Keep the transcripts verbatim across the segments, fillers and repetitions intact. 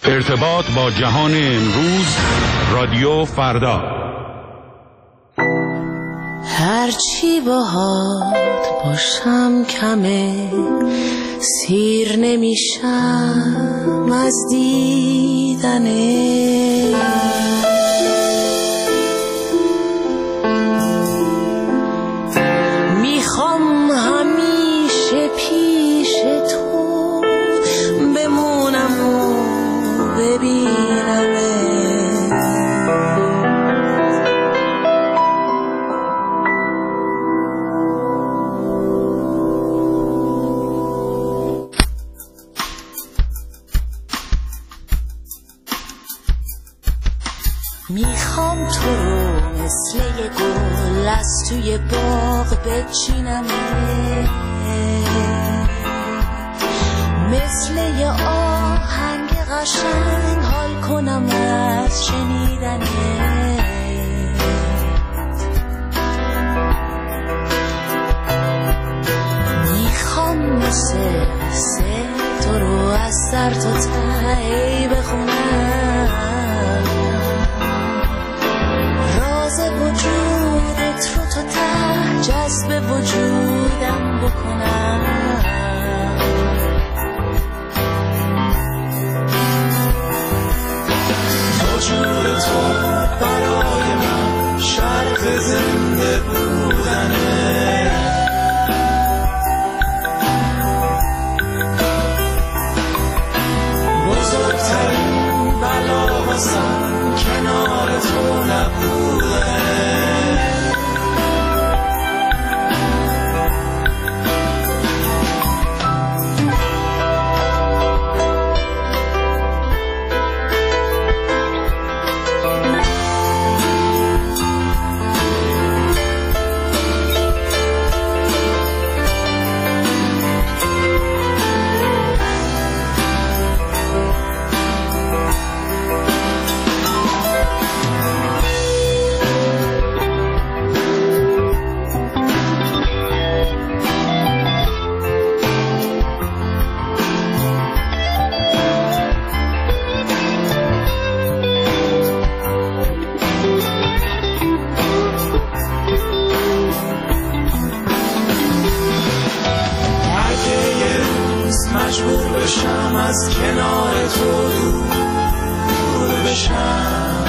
ارتباط با جهان امروز، رادیو فردا. هرچی باهات باشم کمه، سیر نمیشم از دیدنه. میخوام همیشه پیش تو بمونم و ببینمه. میخوام تو رو مثل یه گل از توی باغ بچینمه، مثل یه آهنگ قشنگ حال کنم از شنیدنه. میخوام مثل سه تو رو از سر تا ته بخونم، وجودت رو تا ته جذب وجودم بکنم. وجود تو برای من شرط زنده بودنه. بزرگترین بلا واسم کنار تو نبودنه. مجبور بشم از کنار تو دور بشم،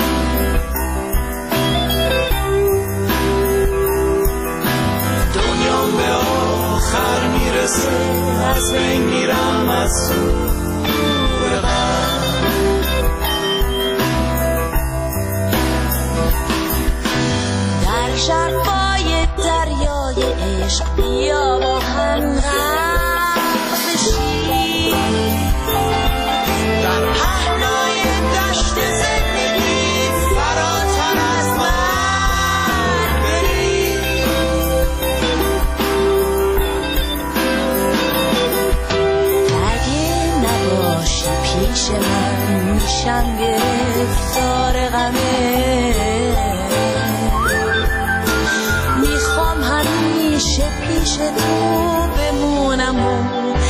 دنیام به آخر میرسه از بین میرم از دور غم. در شرقای دریای عشق بیا با هم میشم گرفتار غمه. میخوام همیشه پیش تو بمونم و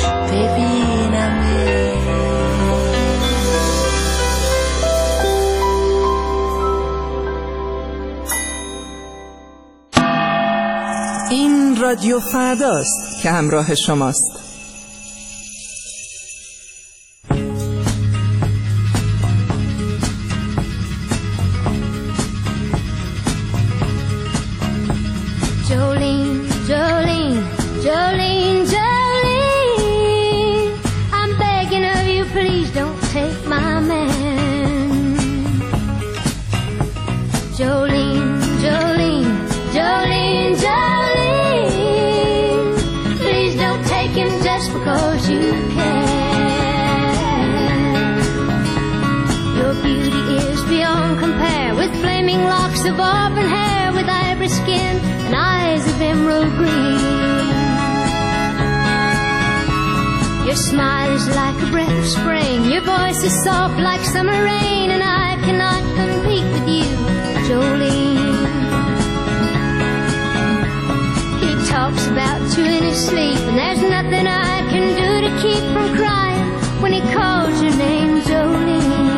ببینمه. این رادیو فرداست که همراه شماست. Of auburn hair with ivory skin and eyes of emerald green. Your smile is like a breath of spring, your voice is soft like summer rain, and I cannot compete with you, Jolene. He talks about you in his sleep, and there's nothing I can do to keep from crying when he calls your name, Jolene.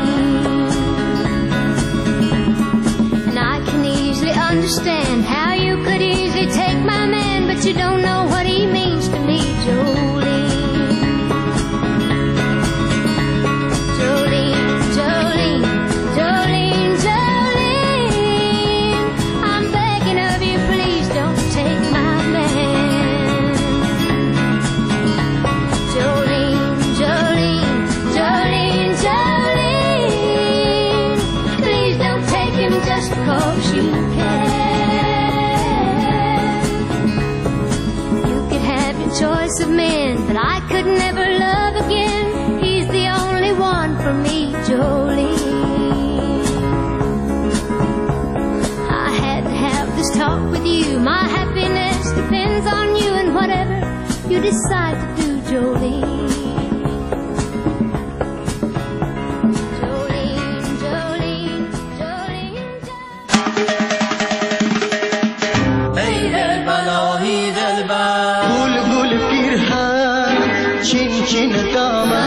understand how you could easily take my man, but you don't know what he means to me, Jolene. Jolene, Jolene, Jolene, Jolene, I'm begging of you, please don't take my man. Jolene, Jolene, Jolene, Jolene, please don't take him just because you can. You could have your choice of men, but I could never love again. He's the only one for me, Jolene. I had to have this talk with you. My happiness depends on you and whatever you decide to do, Jolene. Jolene, Jolene, Jolene, ای دلبر آهی دلبر گل گل پیرهن چین چین دامن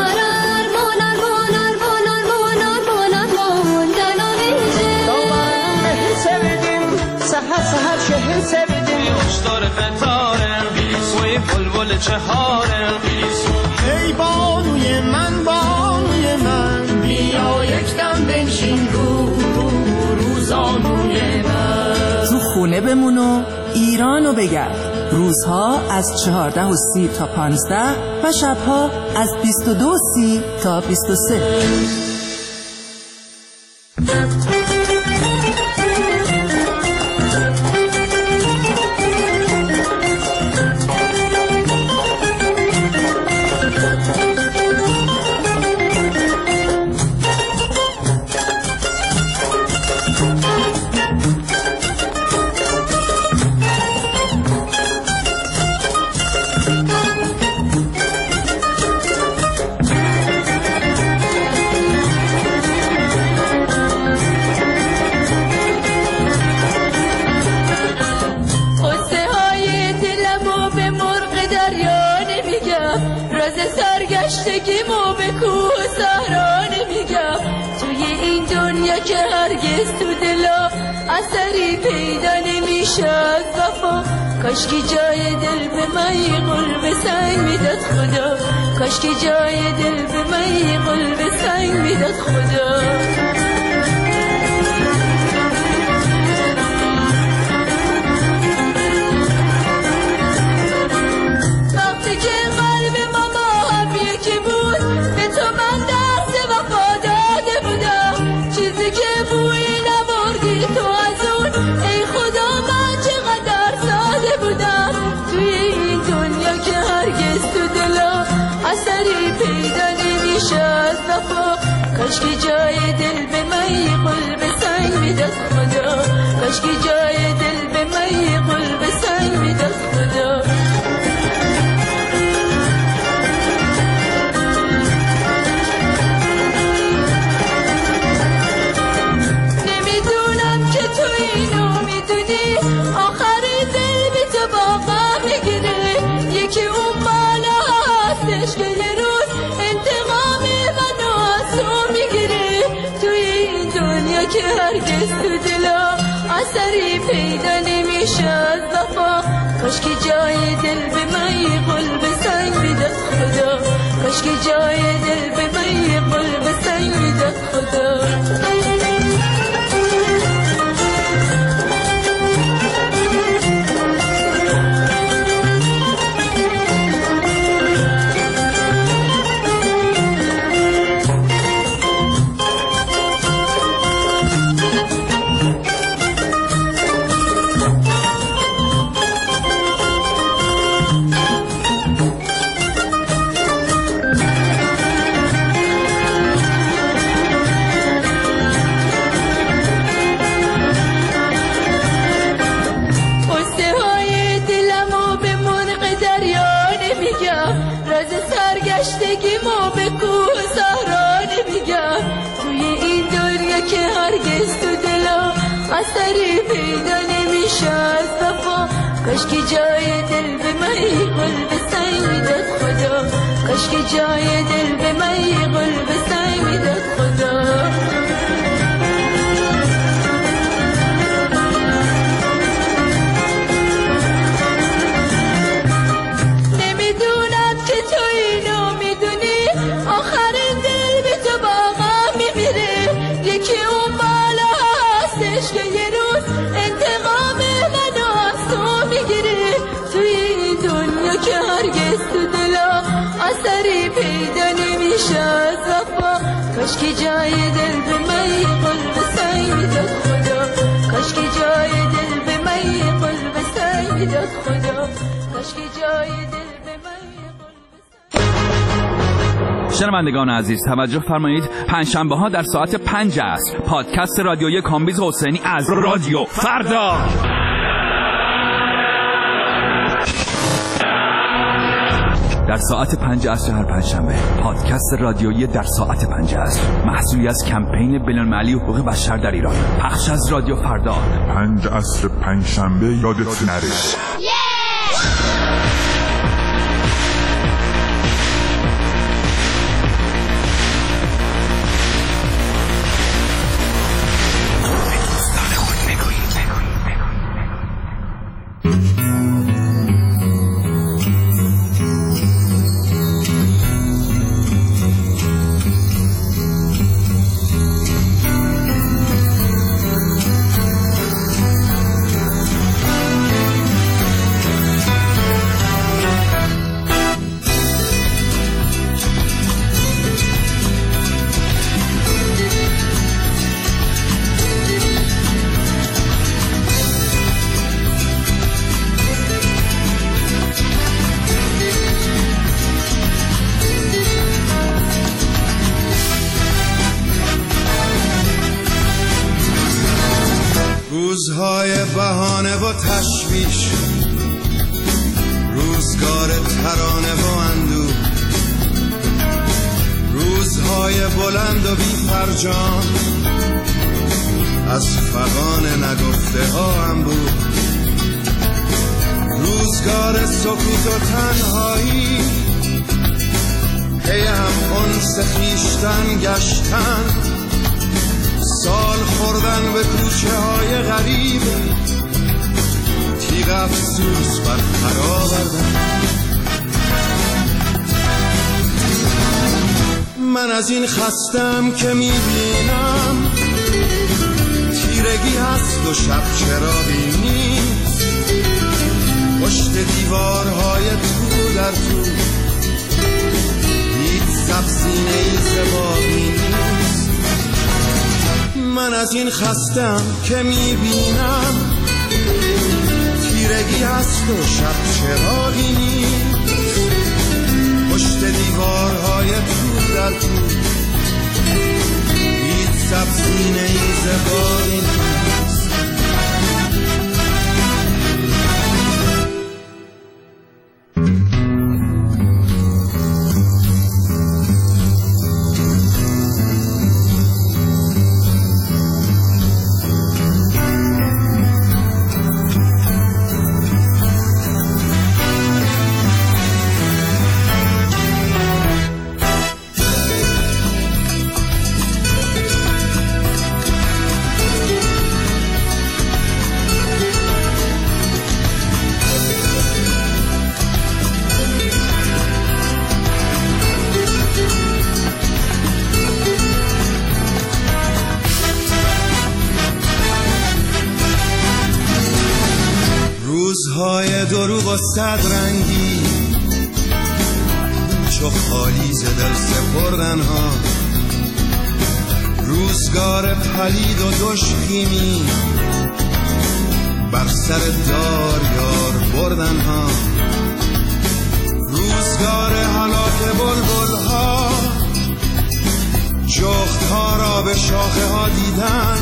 سهر سهر شهر سبدیم اشتار فتارم سوی بلبل چهارم ای بانوی من بانوی من بیا یکدم بنشین رو رو روزانوی من. تو خونه بمون و ایرانو بگرد. روزها از چهارده و سی تا پانزده و شبها از بیست و دو و سی تا بیست و سه. سرگشتگیمو به کوه و صحرا نمیگم. توی این دنیا که هرگز تو دلا اثری پیدا نمیشه از وفا. کاشکی جای دل به من یه قلب سنگ میداد خدا. کاشکی جای دل به من یه قلب سنگ میداد خدا. کاشکی جای دل به من یه قلب سنگ میداد خدا. کاشکی جای دل به من یه قلب سنگ میداد خدا. نمیدونم که تو اینو میدونی آخر دل بی تو باقا میگیره. یکی اون بالا هستش که یه روز انتقام منو از تو میگیره. توی این دنیا که هرگز تو دلا اثری پیدا نمیشه از وفا. کاشکی جای دل به من یه قلب سنگ میداد خدا. کاشکی جای دل به من یه قلب سنگ میداد خدا. سرگشتگیمو به کوه و صحرا نمیگم. توی این دنیا که هرگز تو دلا اثری پیدا نمیشه از وفا. کاشکی جای دل به من یه قلب سنگ میداد خدا. کاشکی جای دل به من یه قلب سنگ میداد خدا. کاش که جای دل به من قلب سنگ میداد خدا کاش که جای دل به من قلب سنگ میداد خدا کاش که جای دل به من قلب. شنوندگان عزیز توجه فرمایید، پنجشنبه ها در ساعت پنج عصر پادکست رادیویی کامبیز حسینی از رادیو فردا در ساعت پنج عصر هر پنجشنبه پادکست رادیویی در ساعت پنج عصر محصولی از کمپین بین‌المللی حقوق بشر در ایران، پخش از رادیو فردا. پنج عصر پنجشنبه یادت نره. روزهای بهانه و تشویش، روزگار ترانه و اندوه، روزهای بلند و بی فرجام، از فغان نگفته ها انبوه، روزگار سکوت و تنهایی، پی هم انس خویشتن گشتن، سال خوردن به کوچه های غریب، تیغ افسوس بر پر آوردن. من از این خستم که میبینم تیرگی هست و شب چراغی نیست، پشت دیوارهای تو در تو هیچ سبزینه‌ای زبانی نیست. من از این خستم که میبینم تیرگی هست و شب چراغی نیست، پشت دیوارهای تو در تو هیچ سبزینه‌ای زبانی نیست. روزهای دروغ و صد رنگی، چو خالی ز دل سپردن ها، روزگار پلید و دشخیمی، بر سر دار یار بردن ها، روزگار هلاک بلبل ها، جغد ها را به شاخه ها دیدن،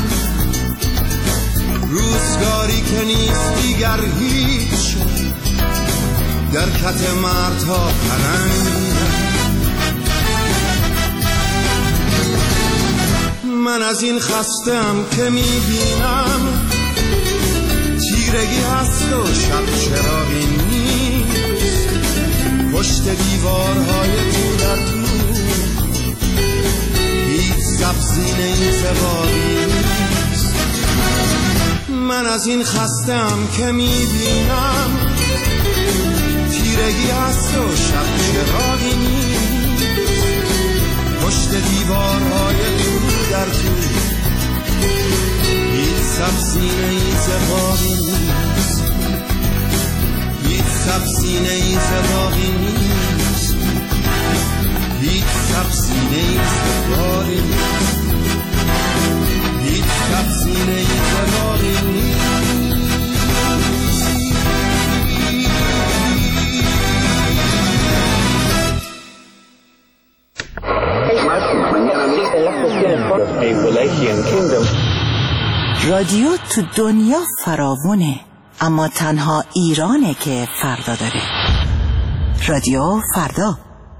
روزگاری که نیست دیگر هیچ، در کت مردها پرنگ. من از این خستم که میبینم تیرگی هست و شب چراغی نیست، پشت دیوارهای تو در تو هیچ سبزینه‌ای زبانی نیست. من از این خستم که میبینم تیرگی هست و شب چراغی نیست، پشت دیوارهای تو در تو هیچ سبزینه‌ای زبانی نیست، هیچ سبزینه‌ای زبانی نیست، هیچ سبزینه‌ای زبانی نیست. رادیو تو دنیا فراوونه، اما تنها ایرانه که فردا داره. رادیو فردا.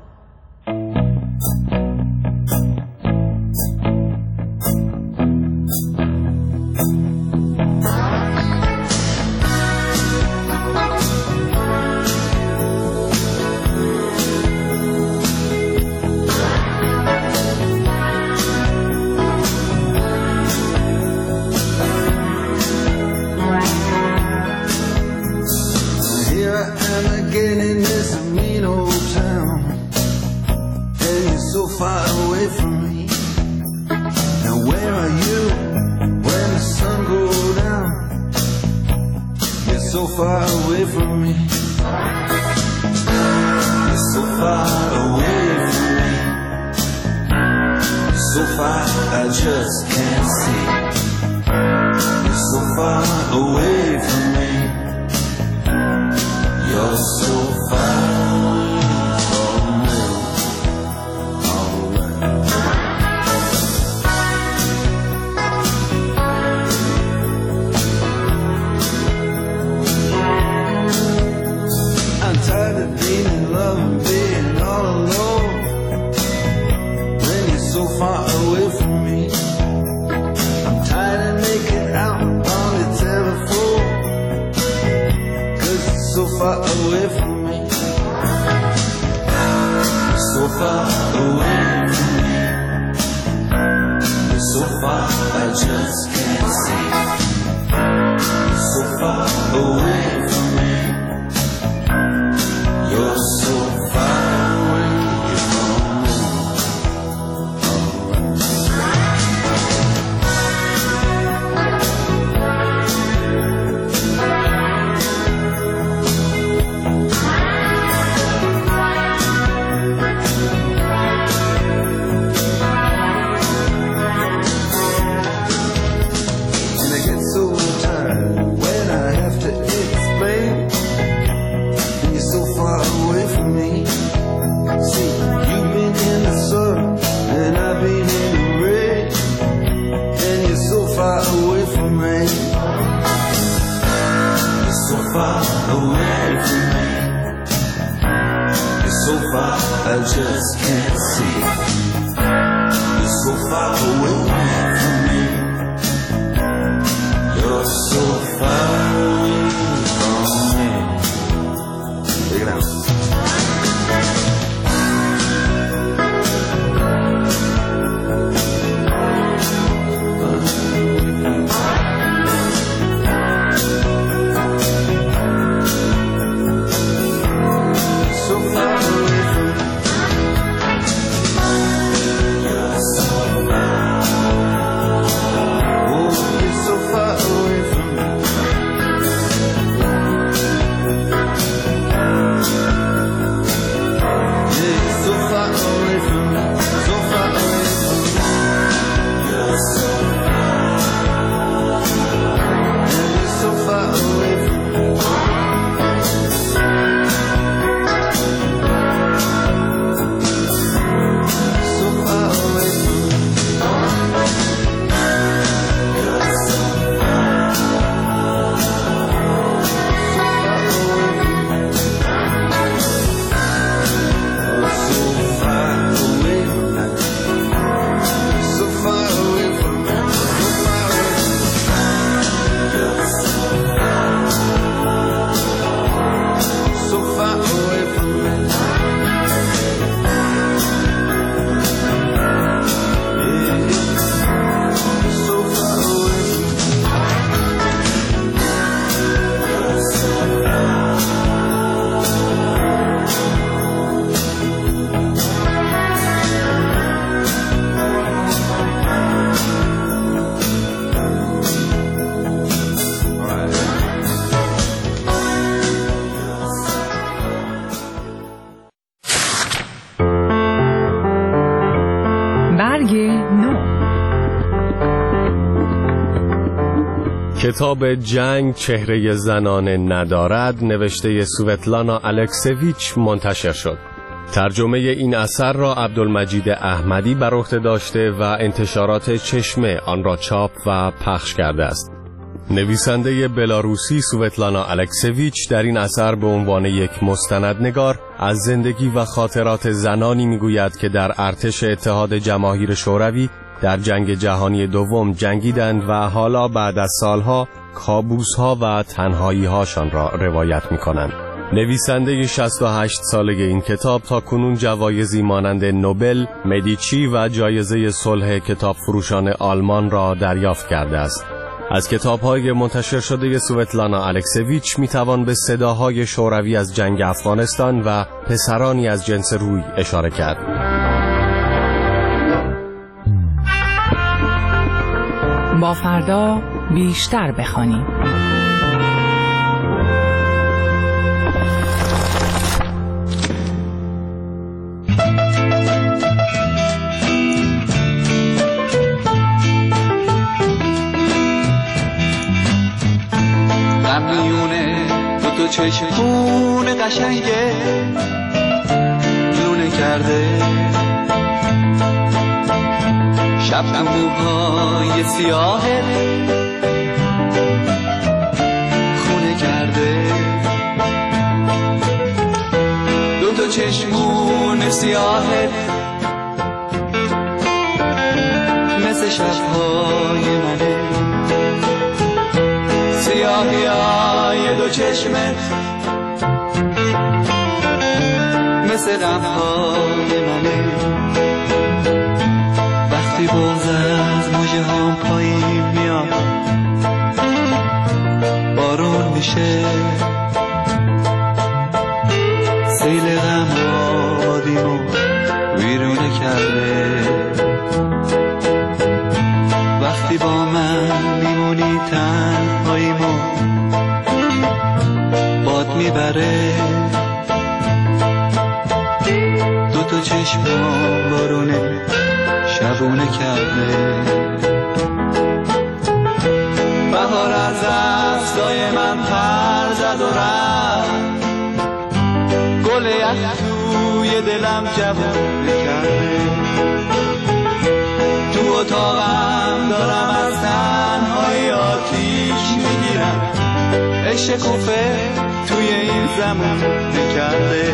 کتاب جنگ چهره زنانه ندارد نوشته سوتلانا الکسیویچ منتشر شد. ترجمه این اثر را عبدالمجید احمدی بر عهده داشته و انتشارات چشمه آن را چاپ و پخش کرده است. نویسنده بلاروسی سوتلانا الکسیویچ در این اثر به عنوان یک مستندنگار از زندگی و خاطرات زنانی میگوید که در ارتش اتحاد جماهیر شوروی در جنگ جهانی دوم جنگیدند و حالا بعد از سالها کابوس‌ها و تنهایی‌هاشان را روایت می‌کنند. نویسنده شصت و هشت ساله این کتاب تا کنون جوایزی مانند نوبل، مدیچی و جایزه صلح کتاب فروشان آلمان را دریافت کرده است. از کتاب‌های منتشر شده سوتلانا الکسیویچ می‌توان به صداهای شوروی از جنگ افغانستان و پسرانی از جنس روی اشاره کرد. با فردا بیشتر بخوانیم. غمیونه دو تو چشمون قشنگه لونه کرده، شب تو موهای سیاهه خونه کرده، دو تا چشمون سیاهه مثل شبهای منه، سیاهی های دو چشمه مثل غمهای منه، وقتی بغض از موجه هم پایین میاد بارون میشه، سیل غم آبادیمو ویرونه کرده، وقتی با من میمونی تنهاییمو باد میبره، دو تا چشمم بارونه شبونه کرده، بهار از دستای من پر زد و رفت، گل یخ توی دلم جوونه کرده، تو اتاقم دارم از تنهایی آتیش میگیرم، عشق کوفه توی این زمان نکرده،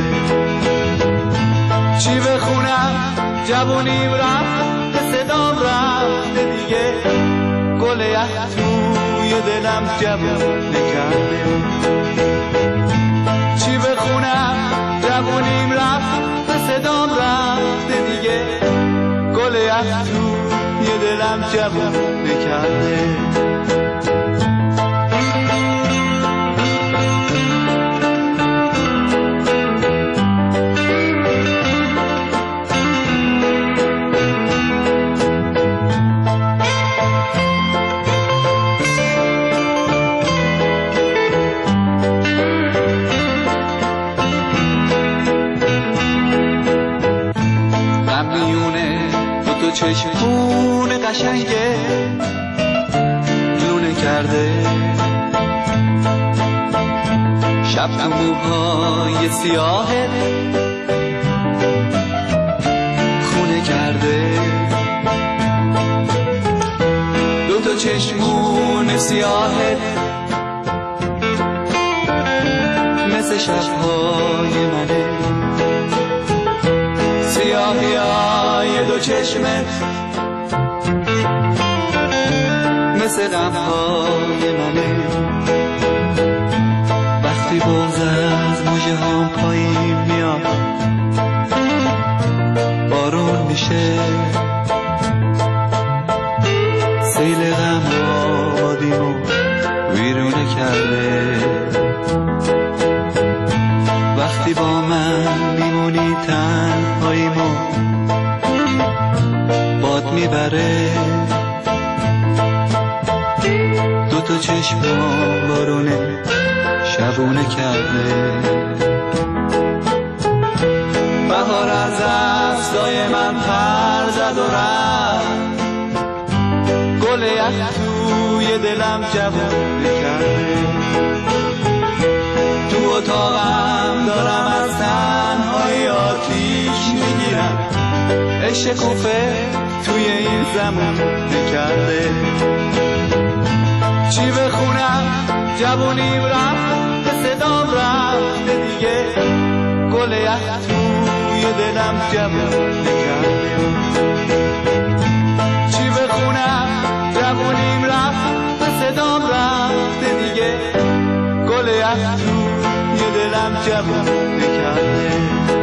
چی بخونم جوونیم رفت به صدام رفته دیگه، گل یخ توی دلم جوون نکرده، چی بخونم جوونیم رفت به صدام رفته دیگه، گل یخ توی دلم جوون نکرده. چشمون قشنگه لونه کرده، شب تو موهای سیاهه خونه کرده، دو تا چشمون سیاهه مثل شبهای منه، سیاهی های دو چشمه مثل غمهای منه، وقتی بغض از موجه هم پایین میاد بارون میشه، سیل غم آبادیمو ویرونه کرده، وقتی با من میمونی تنهاییمو باد میبره، دو تا چشمم بارونه شبونه کرده، بهار از دستای من پر زد و رفت، گل یخ توی دلم جوونه کرده، تو اتاقم دارم از تنهای آتیش میگیرم، عشق کوفه توی این زمان نکرده. چی بخونم جوونیم رفت به صدام رفته دیگه، گل یخ توی دلم جوون نکرده. چی بخونم جوونیم رفت به صدام رفته دیگه، گل یخ توی دلم جوون نکرده.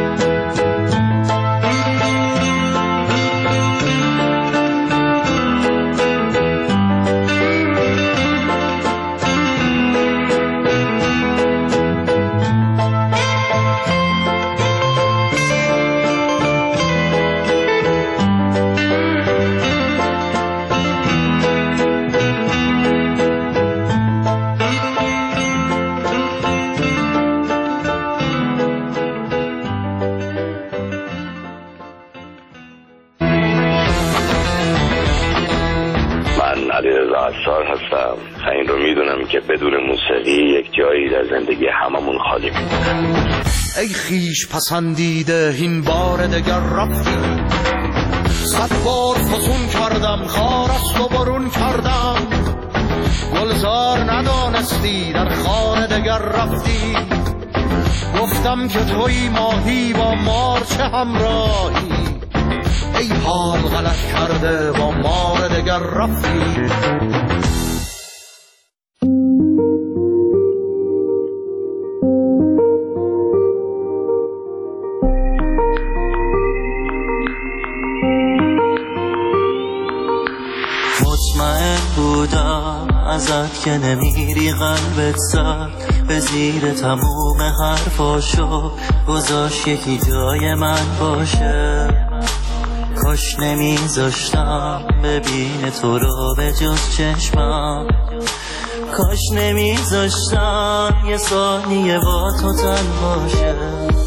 عصار هستم. این رو میدونم که بدون موسیقی یک جایی در زندگی هممون خالی میمونه. ای خیش پسندیده این بار دگر رفتی، صد بار فسون کردم خار است و برون کردم، گلزار ندانستی در خانه دگر رفتی. گفتم که توی ماهی با مار چه همراهی، ای حال غلط کرده با مار دگر رفتی. مطمئن بودم ازت که نمیری قلبت سر، به زیر تموم حرفاشو گذاشت یکی جای من باشه. کاش نمیذاشتم ببین تو رو به جز چشمم، کاش نمیذاشتم یه ثانیه با تو تنها شه.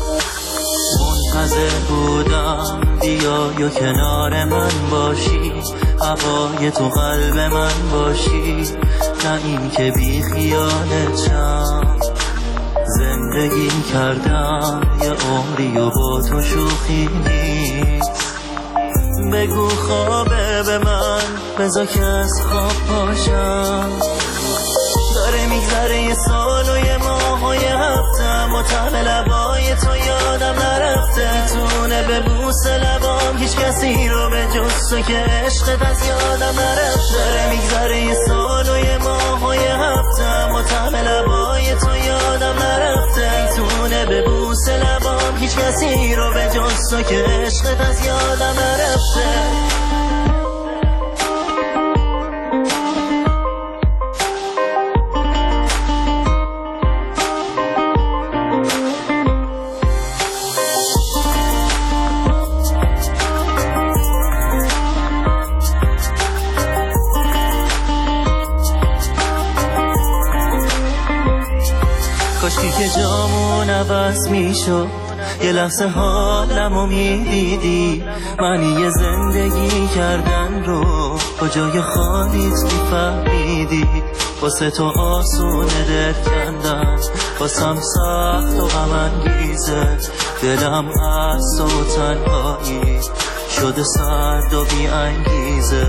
منتظر بودم بیای و کنار من باشی، هوای تو قلب من باشی، نه این که بی خیالتم. زندگی کردم یه عمری و با تو شوخی نیست. بگو خوابه به من بذار که از خواب پاشم. داره میگذره یه سال و یه ماه و یه هفتم و طعم لبای تو یادم نرفته. تونه به بوس لبام هیچ کسی رو به جز تو که عشقت از یادم نرفته. داره میگذره یه سال و یه ماه و یه هفتم و طعم لبای تو یادم نرفته. تونه به بوس لبام هیچ کسی رو به جز تو که عشقت از یادم نرفته. کاشکی که جامون عوض میشد، یه لحظه حالمو میدیدی. معنی زندگی کردن رو کجای خالیت میفهمیدی. واسه تو آسونه دل کندن، واسم سخت و غم انگیزه. دلم از تو تنهایی شده سرد و بی انگیزه.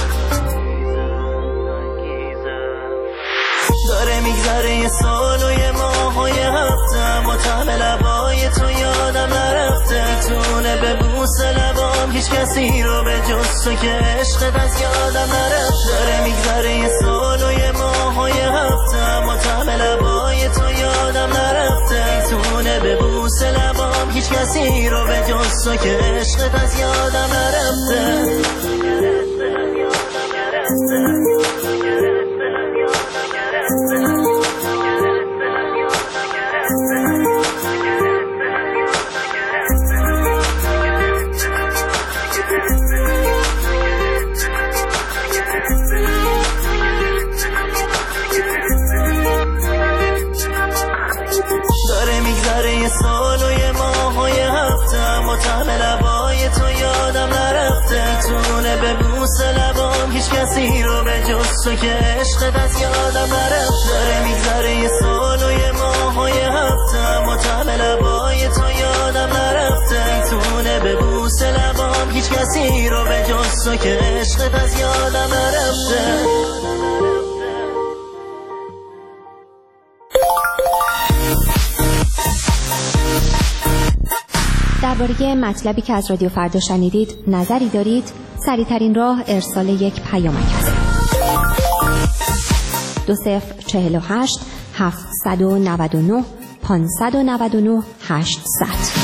داره میگذره یه سال و یه ماه و یه هفتم و طعم لبای تو یادم نرفته. تونه به بوس لبام هیچ کسی رو به جز تو که عشقت از یادم نرفته. داره میگذره یه سال و یه ماه و یه هفتم و طعم لبای تو یادم نرفته. تونه به بوس لبام هیچ کسی رو به جز تو که عشقت از یادم نرفته. داره میگذره یه سال و یه ماه و یه هفتم و طعم لبای تو یادم نرفته. تونه به بوس لبام هیچ کسی رو به جز تو که عشقت از یادم نرفته. داره میگذره یه سال و یه ماه و یه هفتم نرفتم و طعم لبای تو یادم نرفته میتونه به بوس لبام هیچ کسی رو به جز تو که عشقت از یادم نرفته. درباره مطلبی که از رادیو فردا شنیدید نظری دارید؟ سریع‌ترین راه ارسال یک پیامک است. دو صفر چهل و هشت هفتصد و نود و نه پانصد و نود و نه هشتصد.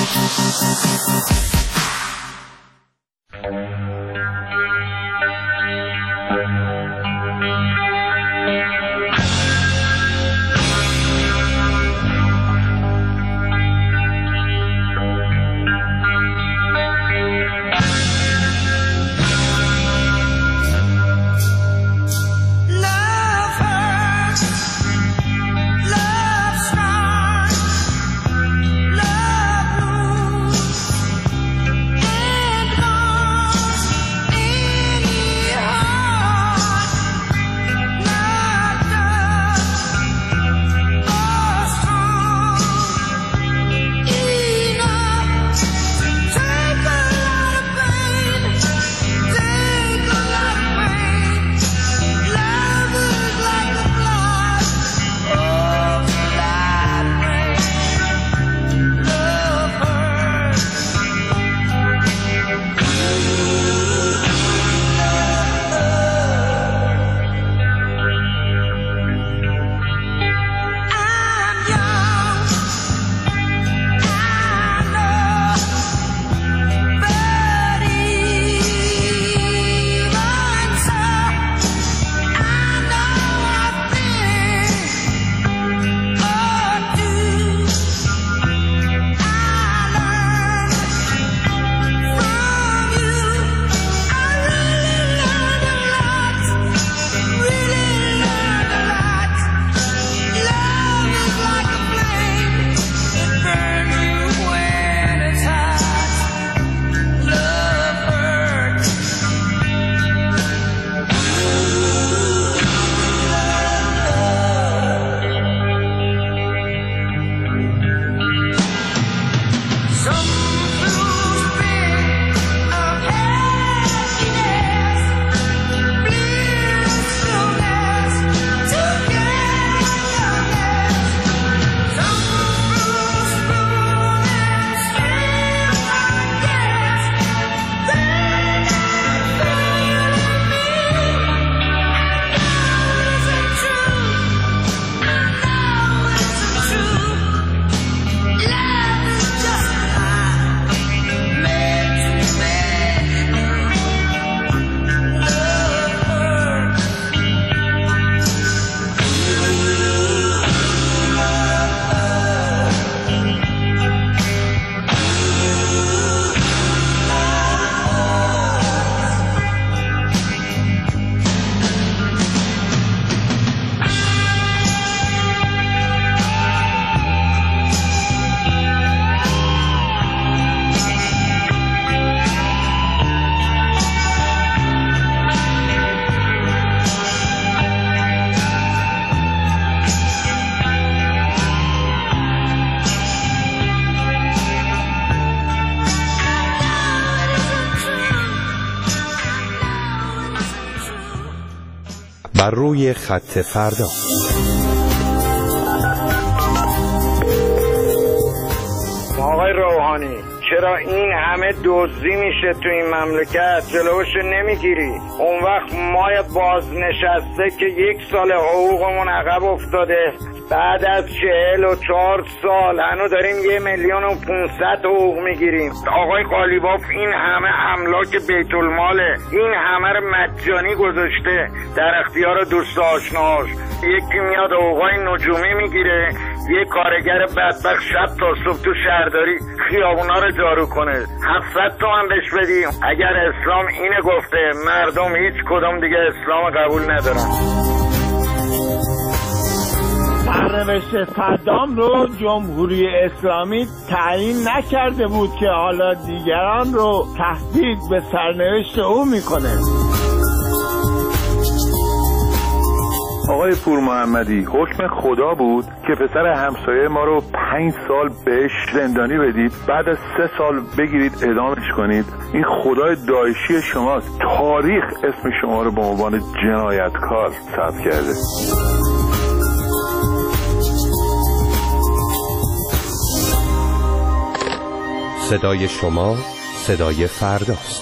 بر روی خط فردا. آقای روحانی، چرا این همه دزدی میشه تو این مملکت جلوشو نمیگیری؟ اون وقت ما بازنشسته که یک سال حقوقمون عقب افتاده، بعد از چهل و چهار سال هنو داریم یه میلیون و پونصد حقوق میگیریم. آقای قالیباف این همه املاک بیت الماله، این همه رو مجانی گذاشته در اختیار دوست آشناش. یکی میاد حقوقای نجومی میگیره، یه کارگر بدبخت شب تا صبح تو شهرداری خیابونا رو جارو کنه، هفتصد تومن بهش بدیم. اگر اسلام اینه گفته، مردم هیچ کدوم دیگه اسلام قبول ندارن. سرنوشت صدام رو جمهوری اسلامی تعیین نکرده بود که حالا دیگران رو تهدید به سرنوشت او میکنه. آقای پور محمدی، حکم خدا بود که پسر همسایه ما رو پنج سال بهش زندانی بدید، بعد از سه سال بگیرید اعدامش کنید. این خدای داعشی شماست. تاریخ اسم شما رو به عنوان جنایتکار ثبت کرده. صدای شما صدای فرداست.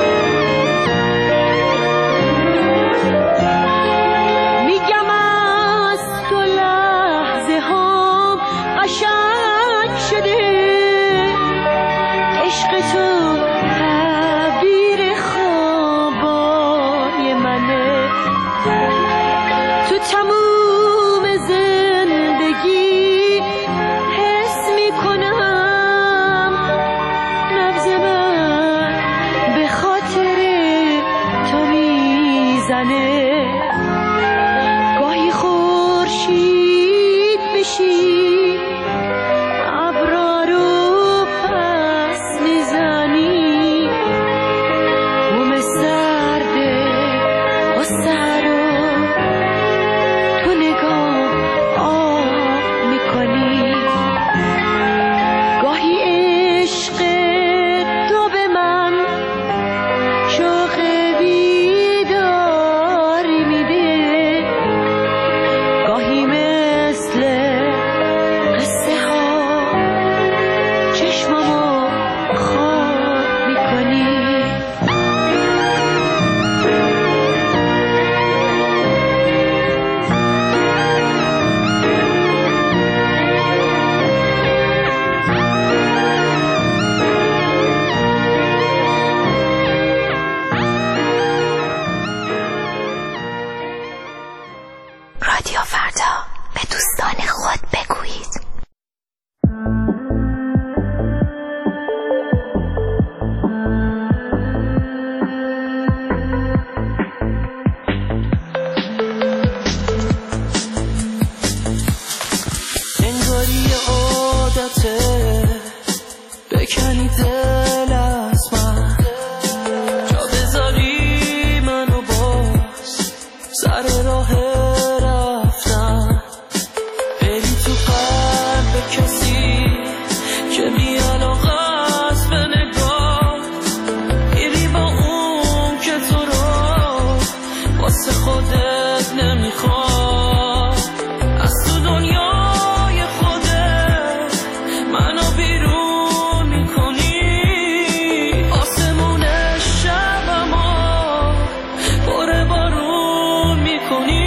میگم میزنه، گاهی خورشید بشی ابرا رو پس میزنی، بوم سرده غصه رو تو نگاه آب میکنی، گاهی عشق تو به من شوق بیداری میده، گاهی مثل قصه ها چشمامو خواب میکنی. رادیو فردا، به دوستان خود بگویید. انگاری عادته بکنی دل از من، جا بذاری منو باز سر راه رفتن، بری تو قلب کسی که بی علاقه است به نگاه، میری با اون که تو رو واسه خودت نمیخواد، از تو دنیای خودت منو بیرون میکنی، آسمون شبمو پر بارون میکنی.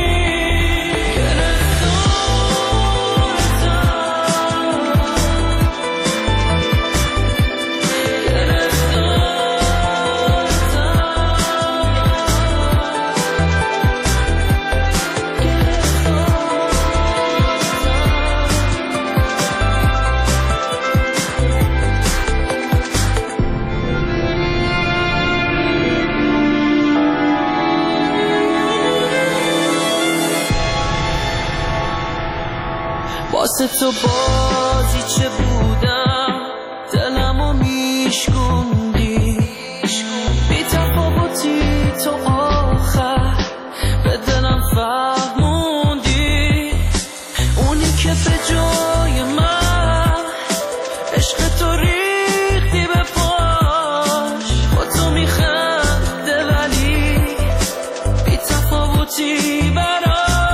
واسه تو بازی چه بودم، دلمو میشکوندی، بی تفاوتی تو آخر به دلم فهموندی، اونی که به جای من عشق تو ریختی به پاش، با تو میخنده ولی بی تفاوتی برام.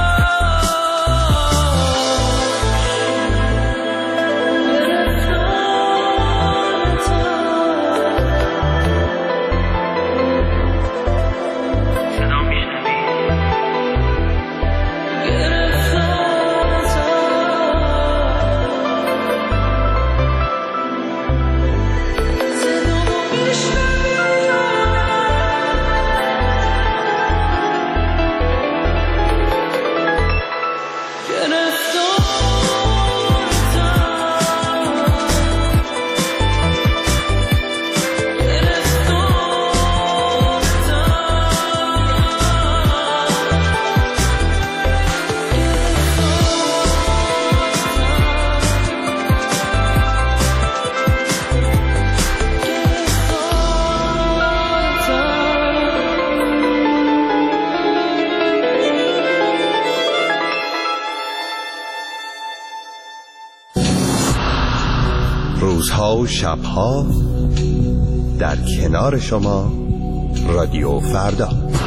روزها و شبها در کنار شما، رادیو فردا.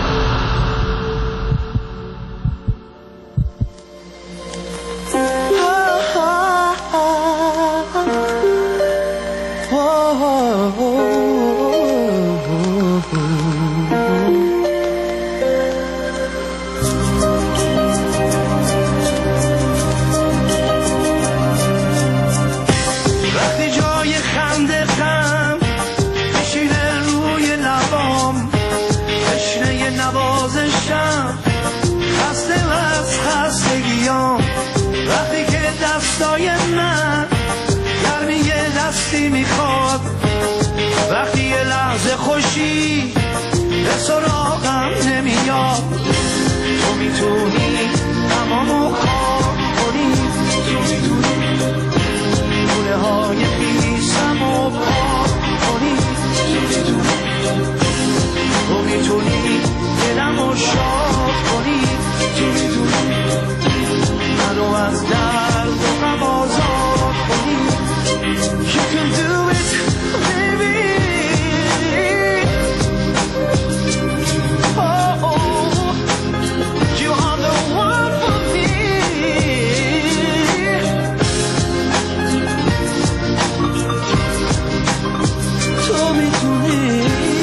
دستای من گرمی دستی میخواد، وقتی یه لحظه خوشی به سراغم نمیاد. تو میتونی تمامو خواب کنی، تو میتونی گونه های خیسمو پاک کنی، تو میتونی تو میتونی دلمو شاد کنی، تو میتونی منو از درد و غم آزاد کنی. You can do it, baby. Oh, oh, you are the one for me. تو میتونی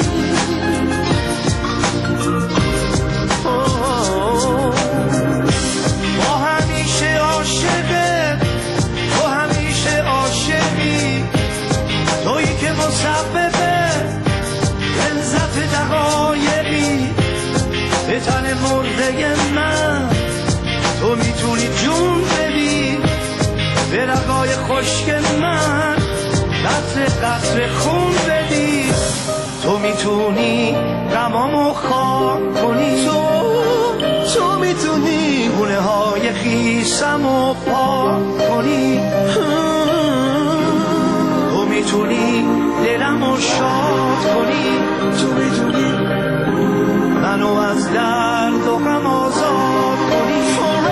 با همیشه عاشقه، تو همیشه عاشقی، تویی که مسببه لذت دقایقی به تن مرده من. تو میتونی جون بدی به رگای خشک من، قطره قطره خون بدی. تو میتونی غمامو خاک کنی، تو تو میتونی گونه های خیسمو پاک کنی، تو میتونی دلمو شاد کنی، تو میتونی منو از درد و غم آزاد کنی.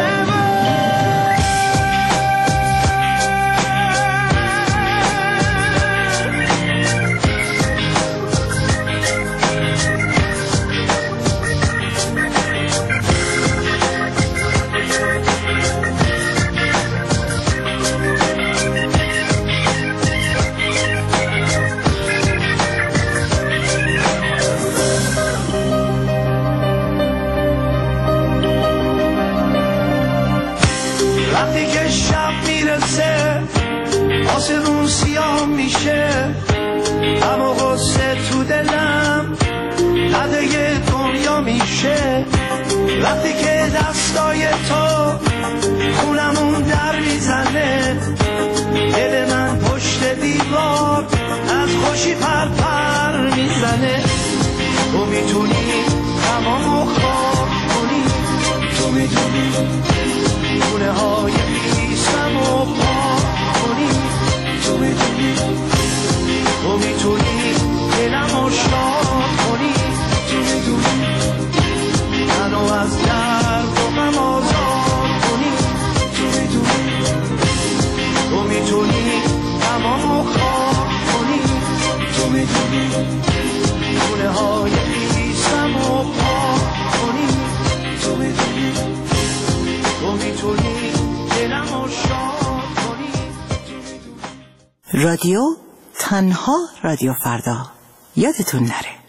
وقتی که شب میرسه آسمون سیاه میشه، غم و غصه تو دلم قده دنیا میشه. وقتی که دستای تو خونمون در میزنه، دل من پشت دیوار از خوشی پر پر میزنه. تو میتونی غمامو خواب کنی، تو میتونی گونه های خیسمو پاک کنی، تو میتونی تو میتونی دلمو شاد کنی، تو میتونی منو از درد و غم آزاد کنی، تو میتونی تو میتونی غمامو خواب کنی، تو میتونی گونه های خیسمو پاک کنی، تو میتونی تو میتونی دلمو شاد کنی. رادیو تنها رادیو فردا، یادتون نره.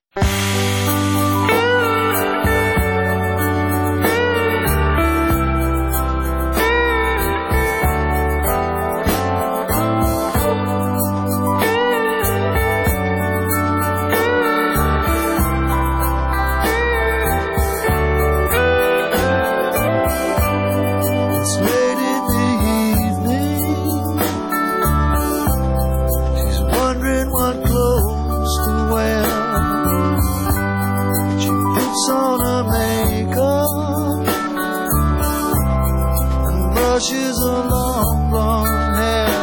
She's a long blonde hair,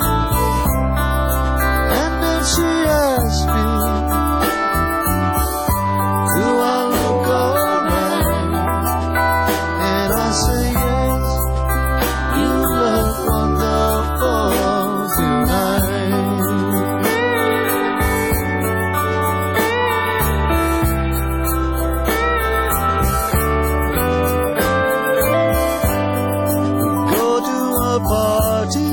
and then she asked me, do I look alright? And I say yes, you look wonderful tonight. Party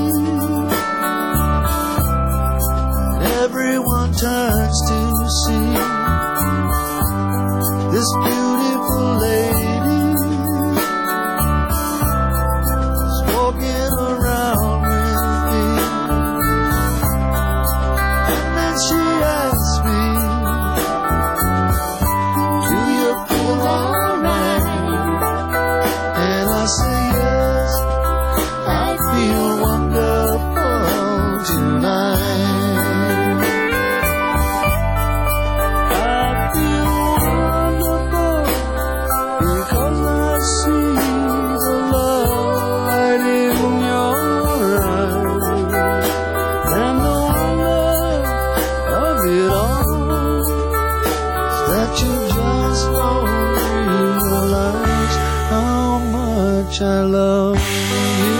much I love you.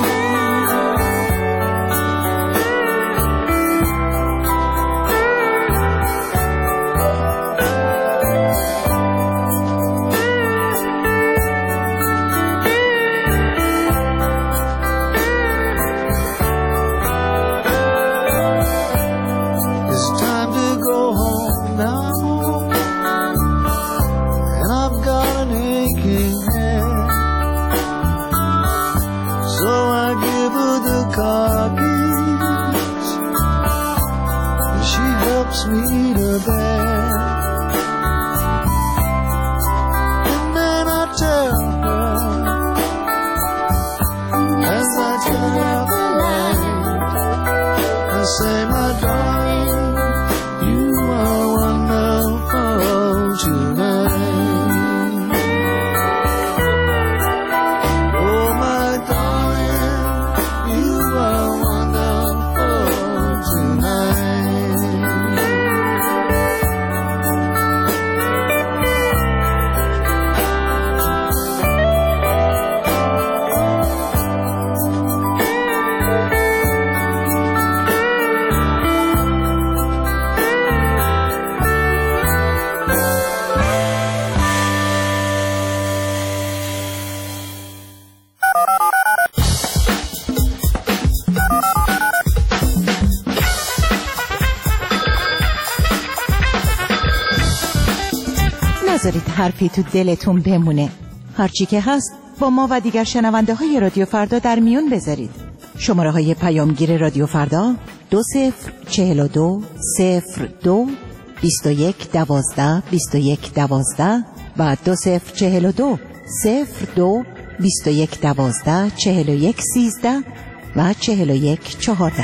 نذارید حرفی تو دلتون بمونه. هرچی که هست با ما و دیگر شنونده های رادیو فردا در میون بذارید. شماره های پیامگیر رادیو فردا دو صفر چهل و دو صفر دو بیست و یک دوازده بیست و یک دوازده و دو صفر چهل و دو صفر دو بیست و یک دوازده چهل و یک سیزده و چهل و یک چهارده.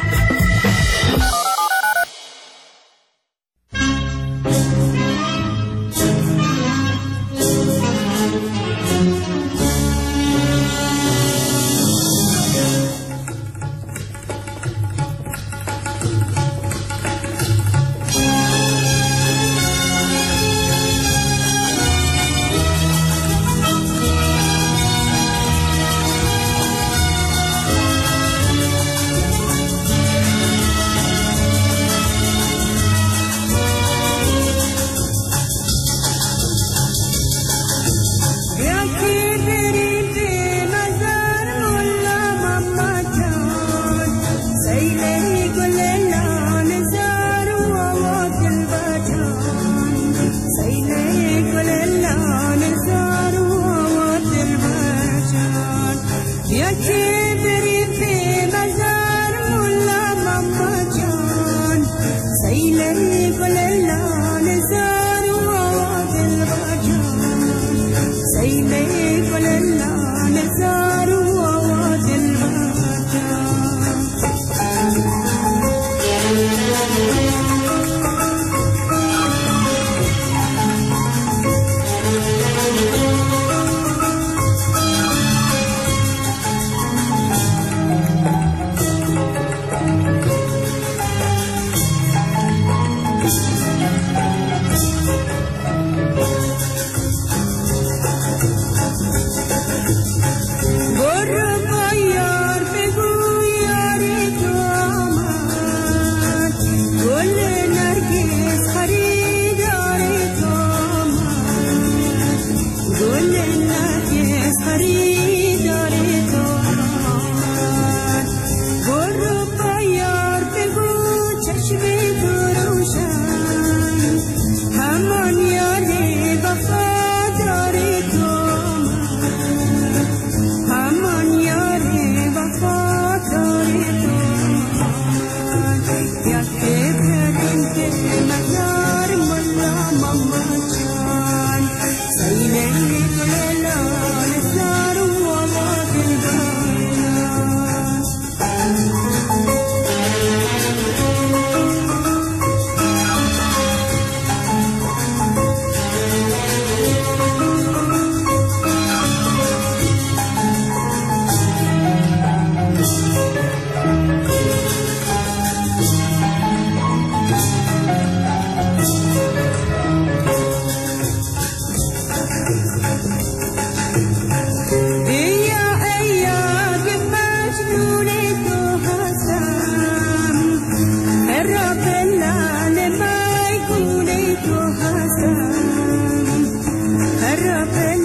صبر